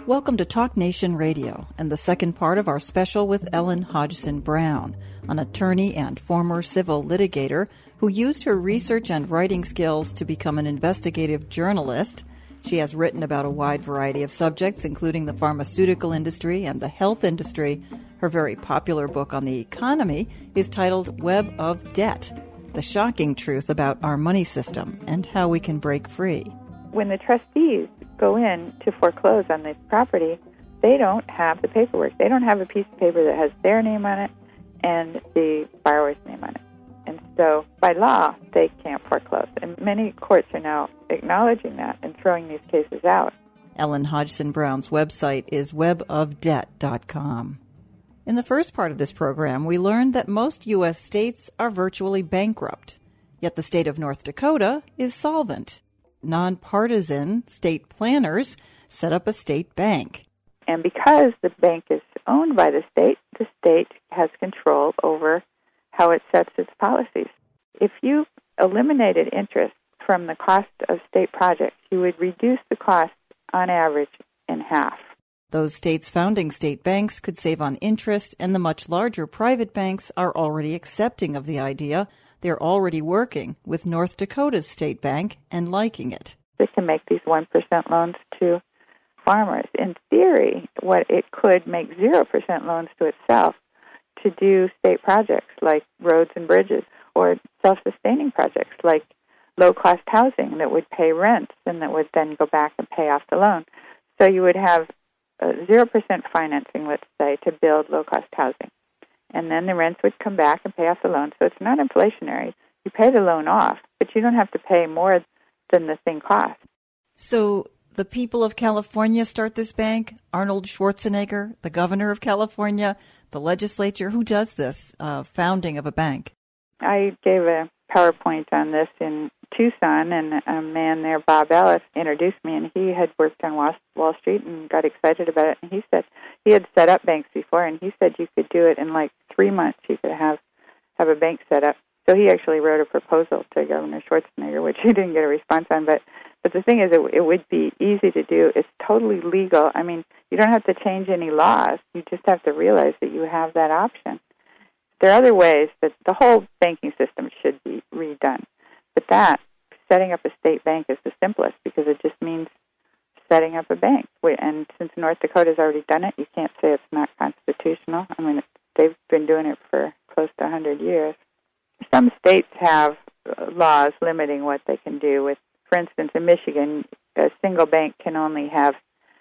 Welcome to Talk Nation Radio and the second part of our special with Ellen Hodgson Brown, an attorney and former civil litigator who used her research and writing skills to become an investigative journalist. She has written about a wide variety of subjects, including the pharmaceutical industry and the health industry. Her very popular book on the economy is titled Web of Debt, The Shocking Truth About Our Money System and How We Can Break Free. When the trustees go in to foreclose on this property, they don't have the paperwork. They don't have a piece of paper that has their name on it and the borrower's name on it. And so, by law, they can't foreclose. And many courts are now acknowledging that and throwing these cases out. Ellen Hodgson Brown's website is webofdebt.com. In the first part of this program, we learned that most U.S. states are virtually bankrupt, yet the state of North Dakota is solvent. Nonpartisan state planners set up a state bank. And because the bank is owned by the state has control over how it sets its policies. If you eliminated interest from the cost of state projects, you would reduce the cost on average in half. Those states' founding state banks could save on interest, and the much larger private banks are already accepting of the idea. They're already working with North Dakota's state bank and liking it. They can make these 1% loans to farmers. In theory, what it could make 0% loans to itself to do state projects like roads and bridges, or self-sustaining projects like low-cost housing that would pay rents and that would then go back and pay off the loan. So you would have 0% financing, let's say, to build low-cost housing. And then the rents would come back and pay off the loan. So it's not inflationary. You pay the loan off, but you don't have to pay more than the thing costs. So the people of California start this bank? Arnold Schwarzenegger, the governor of California, the legislature? Who does this founding of a bank? I gave a PowerPoint on this in Tucson, and a man there, Bob Ellis, introduced me, and he had worked on Wall Street and got excited about it. And he said he had set up banks before, and he said you could do it in like 3 months. You could have a bank set up. So he actually wrote a proposal to Governor Schwarzenegger, which he didn't get a response on. But the thing is, it would be easy to do. It's totally legal. I mean, you don't have to change any laws. You just have to realize that you have that option. There are other ways that the whole banking system should be redone. But setting up a state bank is the simplest because it just means setting up a bank. And since North Dakota's already done it, you can't say it's not constitutional. I mean, they've been doing it for close to 100 years. Some states have laws limiting what they can do with, for instance, in Michigan, a single bank can only have,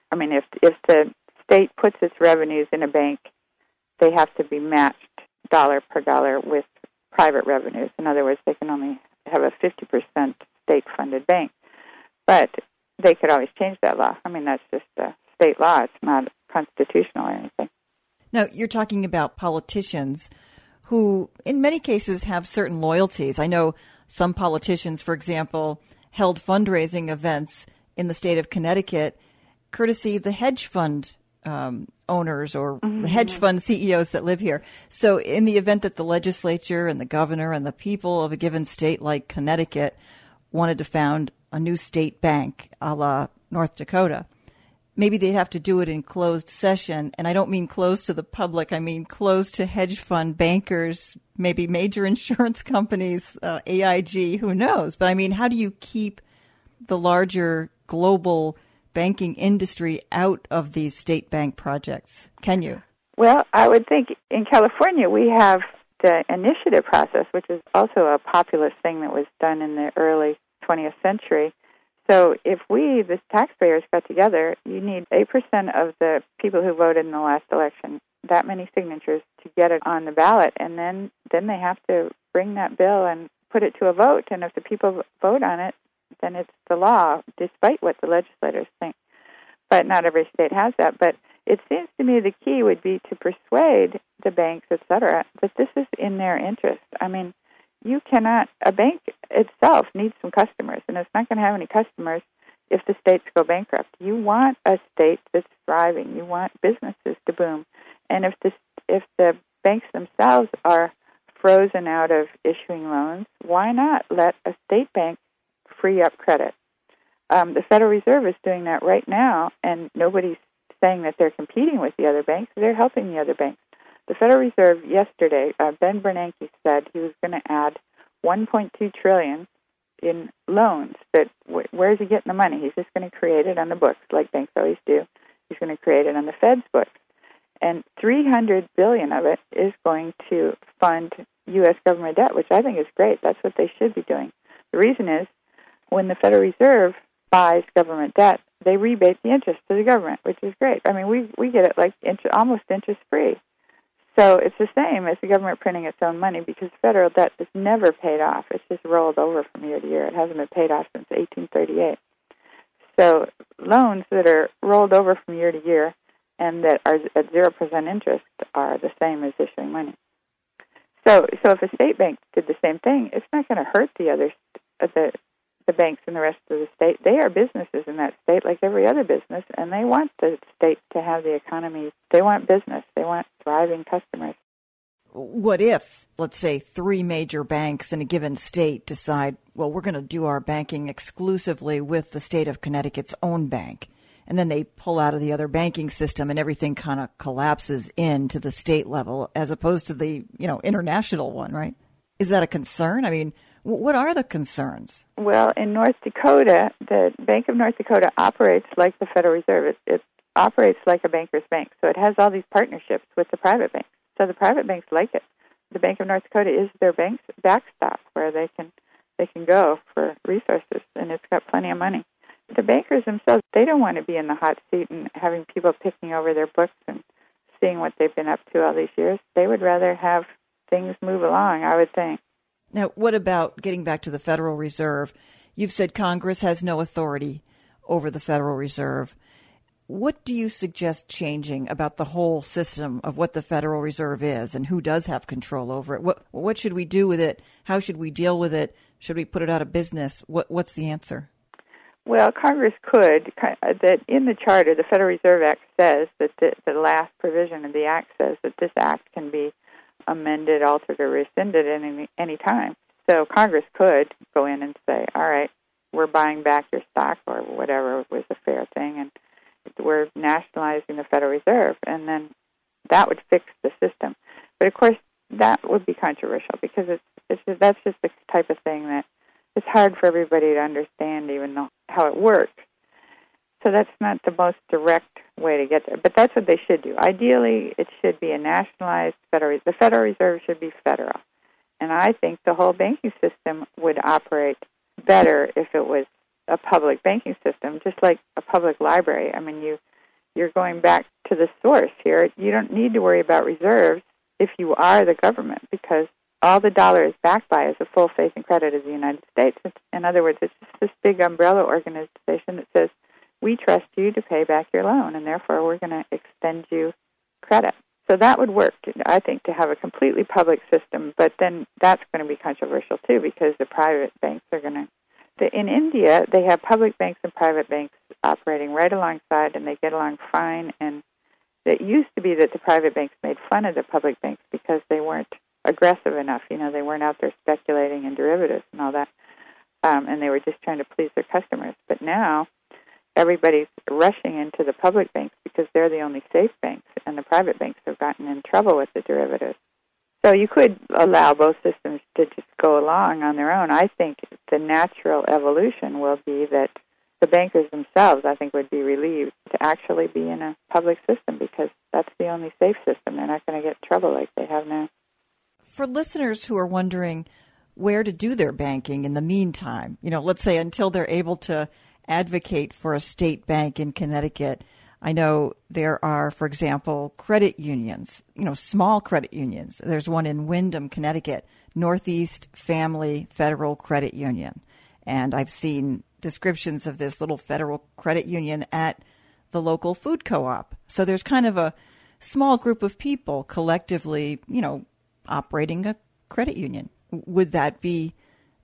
if the state puts its revenues in a bank, they have to be matched dollar per dollar with private revenues. In other words, they can only have a 50% state-funded bank. But they could always change that law. I mean, that's just a state law. It's not constitutional or anything. Now, you're talking about politicians who, in many cases, have certain loyalties. I know some politicians, for example, held fundraising events in the state of Connecticut, courtesy the hedge fund owners or the hedge fund CEOs that live here. So in the event that the legislature and the governor and the people of a given state like Connecticut wanted to found a new state bank a la North Dakota, maybe they'd have to do it in closed session. And I don't mean closed to the public. I mean closed to hedge fund bankers, maybe major insurance companies, AIG, who knows? But I mean, how do you keep the larger global banking industry out of these state bank projects? Can you? Well, I would think in California we have the initiative process, which is also a populist thing that was done in the early 20th century. So if we, the taxpayers, got together, you need 8% of the people who voted in the last election, that many signatures to get it on the ballot, and then they have to bring that bill and put it to a vote, and if the people vote on it, then it's the law, despite what the legislators think. But not every state has that. But it seems to me the key would be to persuade the banks, et cetera, that this is in their interest. I mean, a bank itself needs some customers, and it's not going to have any customers if the states go bankrupt. You want a state that's thriving. You want businesses to boom. And if the banks themselves are frozen out of issuing loans, why not let a state bank free up credit? The Federal Reserve is doing that right now, and nobody's saying that they're competing with the other banks. They're helping the other banks. The Federal Reserve yesterday, Ben Bernanke said he was going to add $1.2 trillion in loans. But where is he getting the money? He's just going to create it on the books, like banks always do. He's going to create it on the Fed's books. And $300 billion of it is going to fund U.S. government debt, which I think is great. That's what they should be doing. The reason is, when the Federal Reserve buys government debt, they rebate the interest to the government, which is great. I mean, we get it like almost interest-free. So it's the same as the government printing its own money, because federal debt is never paid off. It's just rolled over from year to year. It hasn't been paid off since 1838. So loans that are rolled over from year to year and that are at 0% interest are the same as issuing money. So if a state bank did the same thing, it's not going to hurt the other the banks in the rest of the state. They are businesses in that state like every other business, and they want the state to have the economy. They want business. They want thriving customers. What if, let's say, 3 major banks in a given state decide, well, we're going to do our banking exclusively with the state of Connecticut's own bank, and then they pull out of the other banking system and everything kind of collapses into the state level as opposed to the, international one, right? Is that a concern? I mean, what are the concerns? Well, in North Dakota, the Bank of North Dakota operates like the Federal Reserve. It operates like a banker's bank. So it has all these partnerships with the private banks. So the private banks like it. The Bank of North Dakota is their bank's backstop where they can go for resources, and it's got plenty of money. The bankers themselves, they don't want to be in the hot seat and having people picking over their books and seeing what they've been up to all these years. They would rather have things move along, I would think. Now, what about getting back to the Federal Reserve? You've said Congress has no authority over the Federal Reserve. What do you suggest changing about the whole system of what the Federal Reserve is and who does have control over it? What should we do with it? How should we deal with it? Should we put it out of business? What's the answer? Well, Congress could. That in the charter, the Federal Reserve Act says that the last provision of the act says that this act can be amended, altered, or rescinded at any time. So Congress could go in and say, all right, we're buying back your stock or whatever was a fair thing, and we're nationalizing the Federal Reserve, and then that would fix the system. But, of course, that would be controversial because that's just the type of thing that it's hard for everybody to understand even though how it works. So that's not the most direct way to get there. But that's what they should do. Ideally, it should be a nationalized Federal. The Federal Reserve should be federal. And I think the whole banking system would operate better if it was a public banking system, just like a public library. I mean, you're going back to the source here. You don't need to worry about reserves if you are the government, because all the dollar is backed by is a full faith and credit of the United States. In other words, it's just this big umbrella organization that says, we trust you to pay back your loan, and therefore we're going to extend you credit. So that would work, I think, to have a completely public system, but then that's going to be controversial, too, because the private banks are going to... In India, they have public banks and private banks operating right alongside, and they get along fine, and it used to be that the private banks made fun of the public banks because they weren't aggressive enough. They weren't out there speculating in derivatives and all that, and they were just trying to please their customers. But now everybody's rushing into the public banks because they're the only safe banks, and the private banks have gotten in trouble with the derivatives. So you could allow both systems to just go along on their own. I think the natural evolution will be that the bankers themselves, I think, would be relieved to actually be in a public system because that's the only safe system. They're not going to get in trouble like they have now. For listeners who are wondering where to do their banking in the meantime, let's say until they're able to advocate for a state bank in Connecticut, I know there are, for example, credit unions, small credit unions. There's one in Windham, Connecticut, Northeast Family Federal Credit Union. And I've seen descriptions of this little federal credit union at the local food co-op. So there's kind of a small group of people collectively, operating a credit union. Would that be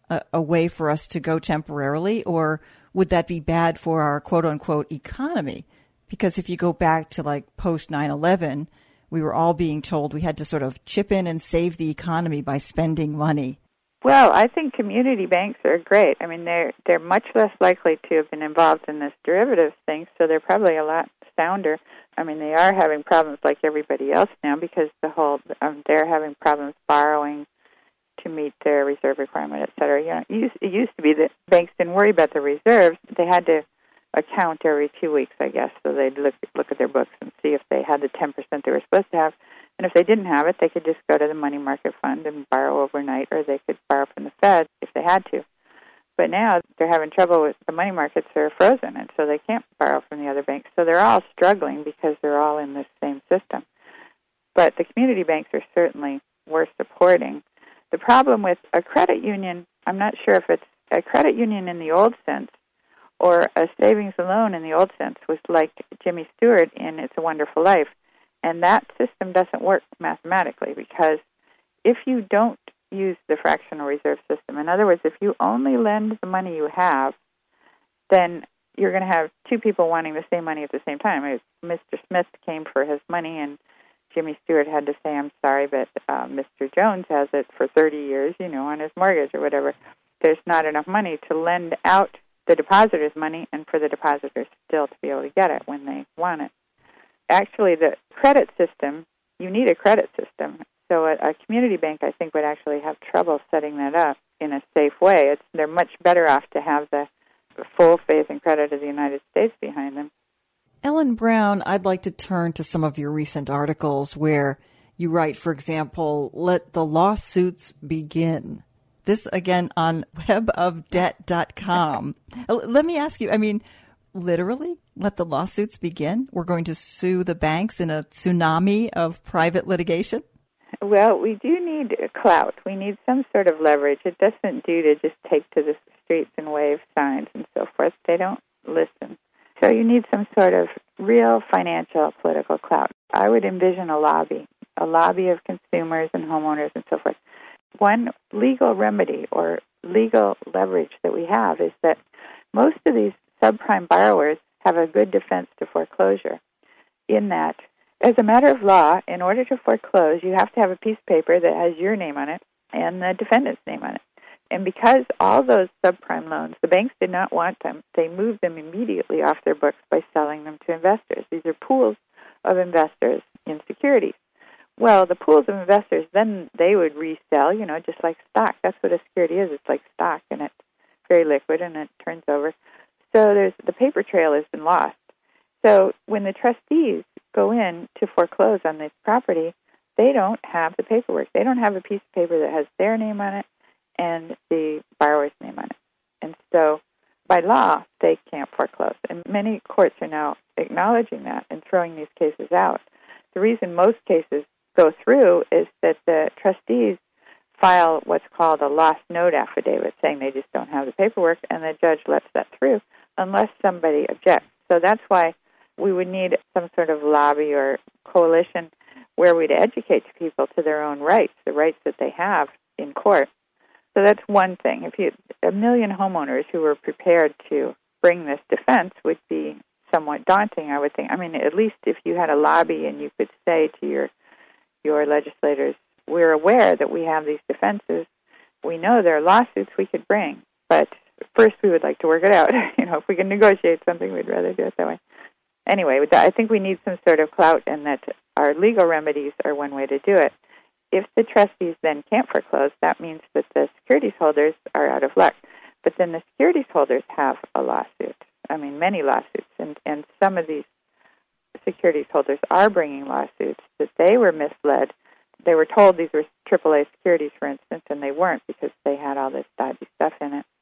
a way for us to go temporarily, or would that be bad for our quote-unquote economy? Because if you go back to like post 9/11, we were all being told we had to sort of chip in and save the economy by spending money. Well, I think community banks are great. I mean, they're much less likely to have been involved in this derivatives thing, so they're probably a lot sounder. I mean, they are having problems like everybody else now because they're having problems borrowing to meet their reserve requirement, et cetera. It used to be that banks didn't worry about the reserves. They had to account every 2 weeks, I guess. So they'd look at their books and see if they had the 10% they were supposed to have. And if they didn't have it, they could just go to the money market fund and borrow overnight, or they could borrow from the Fed if they had to. But now they're having trouble with the money markets are frozen, and so they can't borrow from the other banks. So they're all struggling because they're all in the same system. But the community banks are certainly worth supporting. The problem with a credit union, I'm not sure if it's a credit union in the old sense or a savings and loan in the old sense, was like Jimmy Stewart in It's a Wonderful Life. And that system doesn't work mathematically because if you don't use the fractional reserve system, in other words, if you only lend the money you have, then you're going to have two people wanting the same money at the same time. If Mr. Smith came for his money and Jimmy Stewart had to say, I'm sorry, but Mr. Jones has it for 30 years, on his mortgage or whatever. There's not enough money to lend out the depositor's money and for the depositors still to be able to get it when they want it. Actually, the credit system, you need a credit system. So a community bank, I think, would actually have trouble setting that up in a safe way. They're much better off to have the full faith and credit of the United States behind them. Ellen Brown, I'd like to turn to some of your recent articles where you write, for example, let the lawsuits begin. This, again, on webofdebt.com. Let me ask you, literally, let the lawsuits begin? We're going to sue the banks in a tsunami of private litigation? Well, we do need clout. We need some sort of leverage. It doesn't do to just take to the streets and wave signs and so forth. They don't listen. So you need some sort of real financial, political clout. I would envision a lobby of consumers and homeowners and so forth. One legal remedy or legal leverage that we have is that most of these subprime borrowers have a good defense to foreclosure in that, as a matter of law, in order to foreclose, you have to have a piece of paper that has your name on it and the defendant's name on it. And because all those subprime loans, the banks did not want them, they moved them immediately off their books by selling them to investors. These are pools of investors in securities. Well, the pools of investors, then they would resell, just like stock. That's what a security is. It's like stock, and it's very liquid, and it turns over. So the paper trail has been lost. So when the trustees go in to foreclose on this property, they don't have the paperwork. They don't have a piece of paper that has their name on it and the borrower's name on it. And so by law, they can't foreclose. And many courts are now acknowledging that and throwing these cases out. The reason most cases go through is that the trustees file what's called a lost note affidavit saying they just don't have the paperwork, and the judge lets that through unless somebody objects. So that's why we would need some sort of lobby or coalition where we'd educate people to their own rights, the rights that they have in court. So that's one thing. If a million homeowners who were prepared to bring this defense would be somewhat daunting, I would think. At least if you had a lobby and you could say to your legislators, we're aware that we have these defenses. We know there are lawsuits we could bring, but first we would like to work it out. If we can negotiate something, we'd rather do it that way. Anyway, I think we need some sort of clout, and that our legal remedies are one way to do it. If the trustees then can't foreclose, that means that the securities holders are out of luck. But then the securities holders have a lawsuit. Many lawsuits, and some of these securities holders are bringing lawsuits that they were misled. They were told these were AAA securities, for instance, and they weren't because they had all this dodgy stuff in it.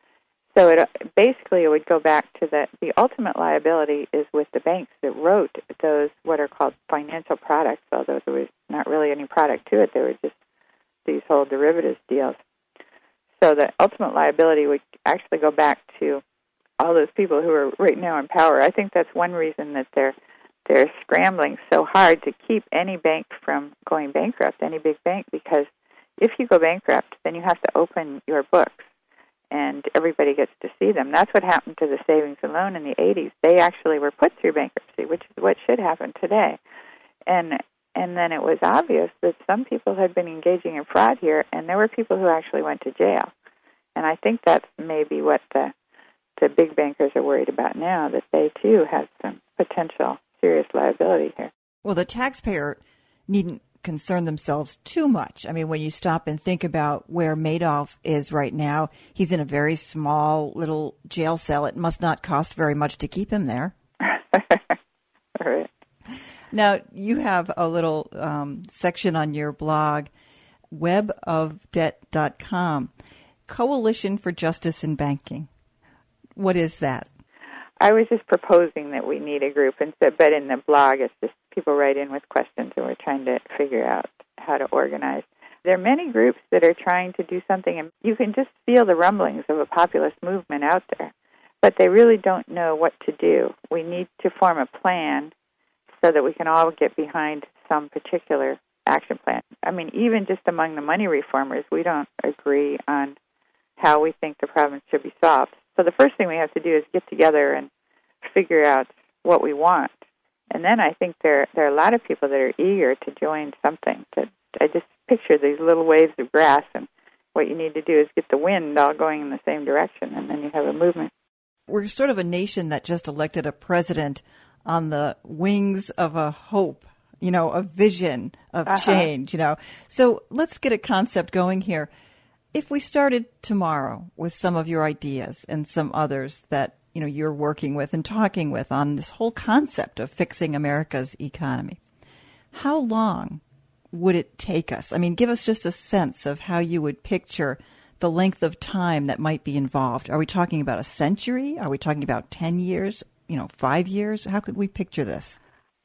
So it would go back to the ultimate liability is with the banks that wrote those what are called financial products, although there was not really any product to it. They were just these whole derivatives deals. So the ultimate liability would actually go back to all those people who are right now in power. I think that's one reason that they're scrambling so hard to keep any bank from going bankrupt, any big bank, because if you go bankrupt, then you have to open your books, and everybody gets to see them. That's what happened to the savings and loan in the 80s. They actually were put through bankruptcy, which is what should happen today. And then it was obvious that some people had been engaging in fraud here, and there were people who actually went to jail. And I think that's maybe what the big bankers are worried about now, that they too have some potential serious liability here. Well, the taxpayer needn't concern themselves too much. I mean, when you stop and think about where Madoff is right now, he's in a very small little jail cell. It must not cost very much to keep him there. Right. Now, you have a little section on your blog, webofdebt.com, Coalition for Justice in Banking. What is that? I was just proposing that we need a group, but in the blog it's just people write in with questions, and we're trying to figure out how to organize. There are many groups that are trying to do something, and you can just feel the rumblings of a populist movement out there, but they really don't know what to do. We need to form a plan so that we can all get behind some particular action plan. I mean, even just among the money reformers, we don't agree on how we think the problem should be solved. So the first thing we have to do is get together and figure out what we want. And then I think there are a lot of people that are eager to join something. That I just picture these little waves of grass, and what you need to do is get the wind all going in the same direction, and then you have a movement. We're sort of a nation that just elected a president on the wings of a hope, a vision of change, So let's get a concept going here. If we started tomorrow with some of your ideas and some others that you're working with and talking with on this whole concept of fixing America's economy, how long would it take us? I mean, give us just a sense of how you would picture the length of time that might be involved. Are we talking about a century? Are we talking about 10 years? 5 years? How could we picture this?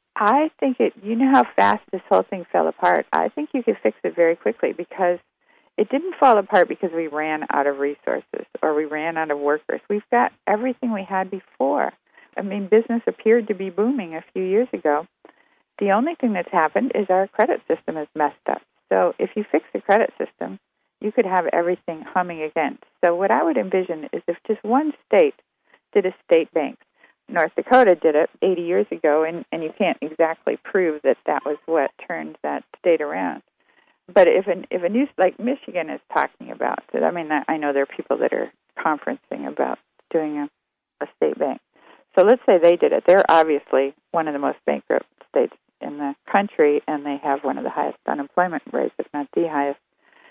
I think you know how fast this whole thing fell apart? I think you could fix it very quickly, because it didn't fall apart because we ran out of resources or we ran out of workers. We've got everything we had before. I mean, business appeared to be booming a few years ago. The only thing that's happened is our credit system is messed up. So if you fix the credit system, you could have everything humming again. So what I would envision is if just one state did a state bank. North Dakota did it 80 years ago, and you can't exactly prove that that was what turned that state around. But if a new, like Michigan is talking about it, I mean, I know there are people that are conferencing about doing a state bank. So let's say they did it. They're obviously one of the most bankrupt states in the country, and they have one of the highest unemployment rates, if not the highest.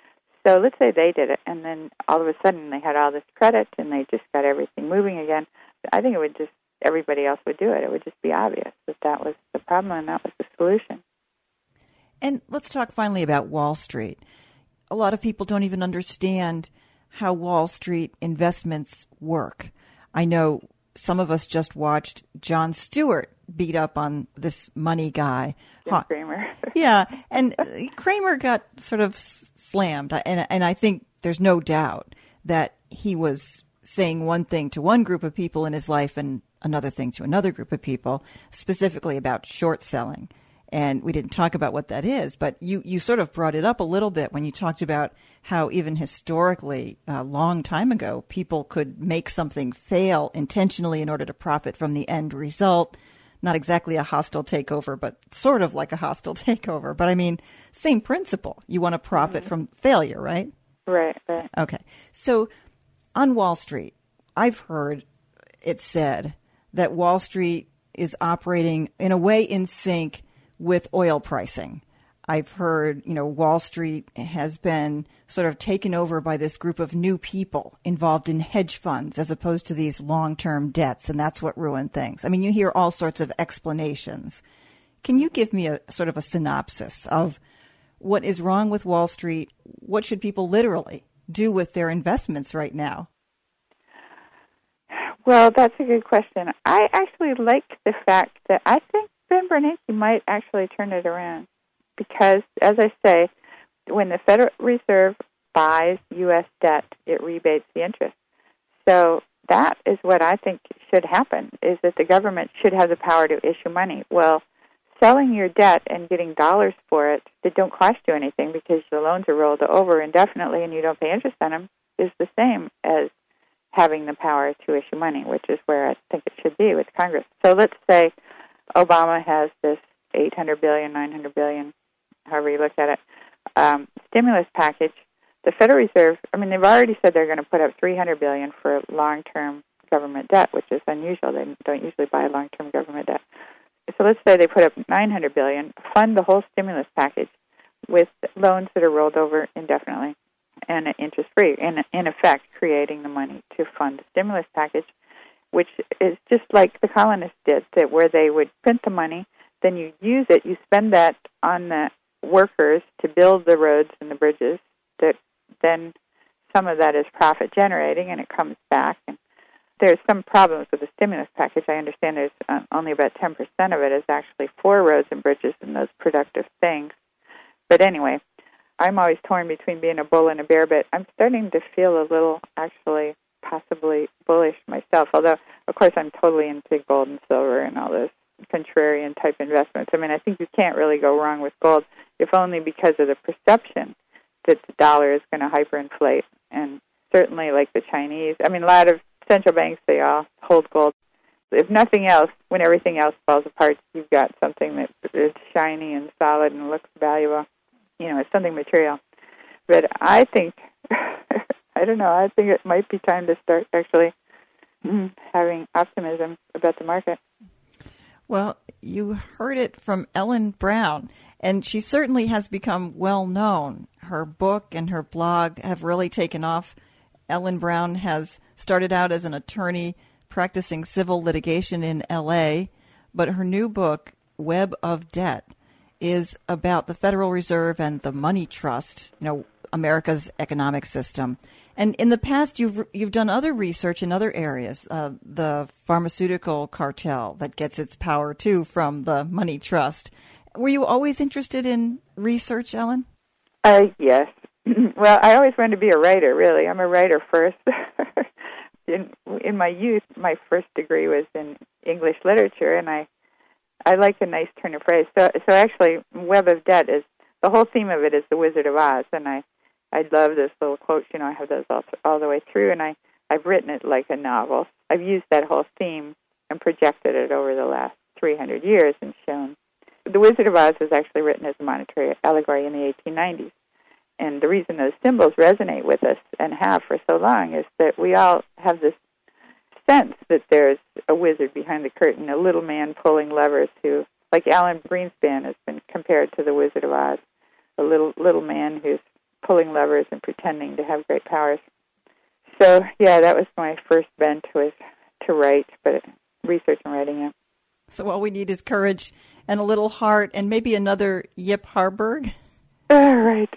So let's say they did it, and then all of a sudden they had all this credit, and they just got everything moving again. I think everybody else would do it. It would just be obvious that that was the problem and that was the solution. And let's talk finally about Wall Street. A lot of people don't even understand how Wall Street investments work. I know some of us just watched Jon Stewart beat up on this money guy. Cramer. Yeah, and Cramer got sort of slammed. And I think there's no doubt that he was saying one thing to one group of people in his life and another thing to another group of people, specifically about short selling. And we didn't talk about what that is, but you sort of brought it up a little bit when you talked about how even historically, a long time ago, people could make something fail intentionally in order to profit from the end result. Not exactly a hostile takeover, but sort of like a hostile takeover. But I mean, same principle. You want to profit from failure, right? Right. Okay. So on Wall Street, I've heard it said that Wall Street is operating in a way in sync with oil pricing. I've heard, Wall Street has been sort of taken over by this group of new people involved in hedge funds as opposed to these long-term debts, and that's what ruined things. I mean, you hear all sorts of explanations. Can you give me a sort of a synopsis of what is wrong with Wall Street? What should people literally do with their investments right now? Well, that's a good question. I actually like the fact that I think Ben Bernanke might actually turn it around because, as I say, when the Federal Reserve buys U.S. debt, it rebates the interest. So that is what I think should happen, is that the government should have the power to issue money. Well, selling your debt and getting dollars for it that don't cost you anything because the loans are rolled over indefinitely and you don't pay interest on them is the same as having the power to issue money, which is where I think it should be with Congress. So let's say Obama has this $800 billion, $900 billion, however you look at it, stimulus package. The Federal Reserve, they've already said they're going to put up $300 billion for long-term government debt, which is unusual. They don't usually buy long-term government debt. So let's say they put up $900 billion, fund the whole stimulus package with loans that are rolled over indefinitely and interest-free, in effect creating the money to fund the stimulus package, which is just like the colonists did, that where they would print the money, then you use it, you spend that on the workers to build the roads and the bridges, that then some of that is profit generating and it comes back. And there's some problems with the stimulus package. I understand there's only about 10% of it is actually for roads and bridges and those productive things. But anyway, I'm always torn between being a bull and a bear, but I'm starting to feel a little actually possibly bullish myself, although, of course, I'm totally into gold and silver and all those contrarian type investments. I mean, I think you can't really go wrong with gold, if only because of the perception that the dollar is going to hyperinflate. And certainly like the Chinese, I mean, a lot of central banks, they all hold gold. If nothing else, when everything else falls apart, you've got something that is shiny and solid and looks valuable. You know, it's something material. But I think, I don't know, I think it might be time to start actually having optimism about the market. Well, you heard it from Ellen Brown, and she certainly has become well known. Her book and her blog have really taken off. Ellen Brown has started out as an attorney practicing civil litigation in L.A., but her new book, Web of Debt, is about the Federal Reserve and the money trust, you know, America's economic system. And in the past, you've done other research in other areas, the pharmaceutical cartel that gets its power, too, from the money trust. Were you always interested in research, Ellen? Yes. Well, I always wanted to be a writer, really. I'm a writer first. In my youth, my first degree was in English literature, and I like a nice turn of phrase. So actually, Web of Debt is, the whole theme of it is the Wizard of Oz, and I love this little quote. You know, I have those all the way through, and I've written it like a novel. I've used that whole theme and projected it over the last 300 years and shown. The Wizard of Oz was actually written as a monetary allegory in the 1890s. And the reason those symbols resonate with us and have for so long is that we all have this sense that there's a wizard behind the curtain, a little man pulling levers who, like Alan Greenspan has been compared to the Wizard of Oz, a little man who's pulling levers and pretending to have great powers. So, yeah, that was my first bent, was to write, but research and writing, yeah. So all we need is courage and a little heart and maybe another Yip Harburg. Right.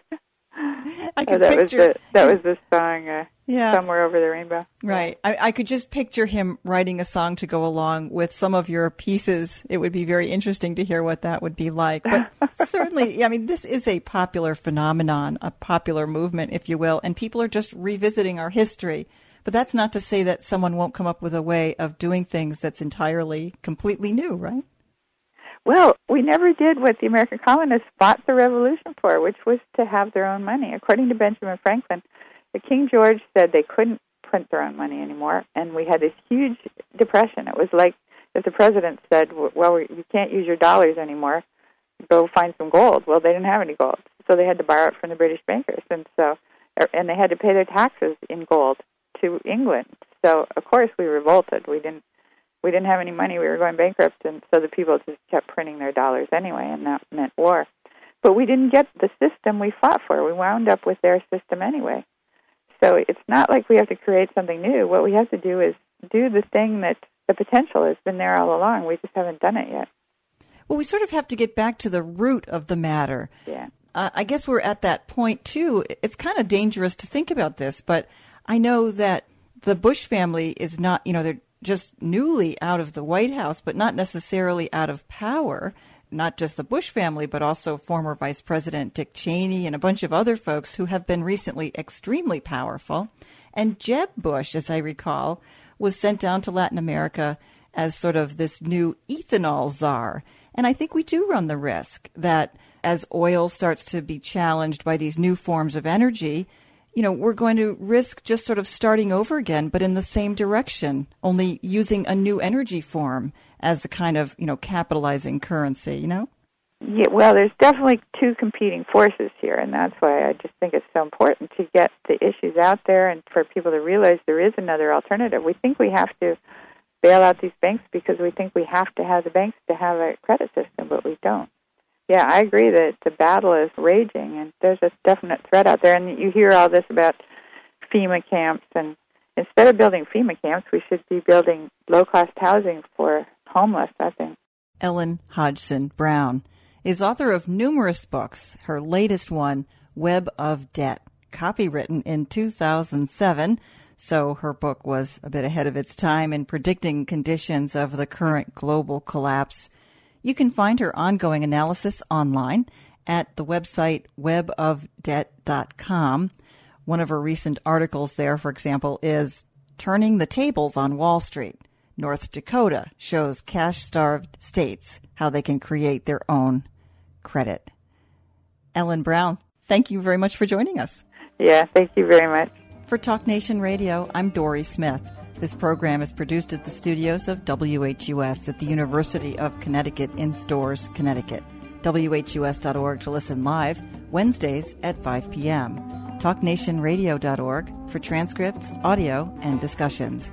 I could picture that was the song, Somewhere Over the Rainbow. Right. I could just picture him writing a song to go along with some of your pieces. It would be very interesting to hear what that would be like. But certainly, I mean, this is a popular phenomenon, a popular movement, if you will, and people are just revisiting our history. But that's not to say that someone won't come up with a way of doing things that's entirely, completely new, right? Well, we never did what the American colonists fought the Revolution for, which was to have their own money. According to Benjamin Franklin, the King George said they couldn't print their own money anymore, and we had this huge depression. It was like if the president said, well, you can't use your dollars anymore, go find some gold. Well, they didn't have any gold, so they had to borrow it from the British bankers, and they had to pay their taxes in gold to England. So, of course, we revolted. We didn't have any money. We were going bankrupt, and so the people just kept printing their dollars anyway, and that meant war. But we didn't get the system we fought for. We wound up with their system anyway. So it's not like we have to create something new. What we have to do is do the thing that the potential has been there all along. We just haven't done it yet. Well, we sort of have to get back to the root of the matter. Yeah. I guess we're at that point, too. It's kind of dangerous to think about this, but I know that the Bush family is not, they're just newly out of the White House, but not necessarily out of power. Not just the Bush family, but also former Vice President Dick Cheney and a bunch of other folks who have been recently extremely powerful. And Jeb Bush, as I recall, was sent down to Latin America as sort of this new ethanol czar. And I think we do run the risk that as oil starts to be challenged by these new forms of energy, we're going to risk just sort of starting over again, but in the same direction, only using a new energy form as a kind of, capitalizing currency, Yeah, well, there's definitely two competing forces here, and that's why I just think it's so important to get the issues out there and for people to realize there is another alternative. We think we have to bail out these banks because we think we have to have the banks to have a credit system, but we don't. Yeah, I agree that the battle is raging, and there's a definite threat out there. And you hear all this about FEMA camps, and instead of building FEMA camps, we should be building low-cost housing for homeless, I think. Ellen Hodgson Brown is author of numerous books. Her latest one, Web of Debt, copywritten in 2007. So her book was a bit ahead of its time in predicting conditions of the current global collapse. You can find her ongoing analysis online at the website webofdebt.com. One of her recent articles there, for example, is Turning the Tables on Wall Street. North Dakota shows cash-starved states how they can create their own credit. Ellen Brown, thank you very much for joining us. Yeah, thank you very much. For Talk Nation Radio, I'm Dory Smith. This program is produced at the studios of WHUS at the University of Connecticut in Storrs, Connecticut. WHUS.org to listen live, Wednesdays at 5 p.m. TalkNationRadio.org for transcripts, audio, and discussions.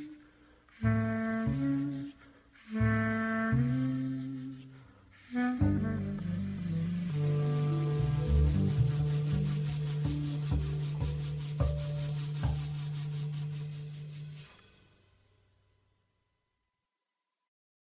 Mm-hmm.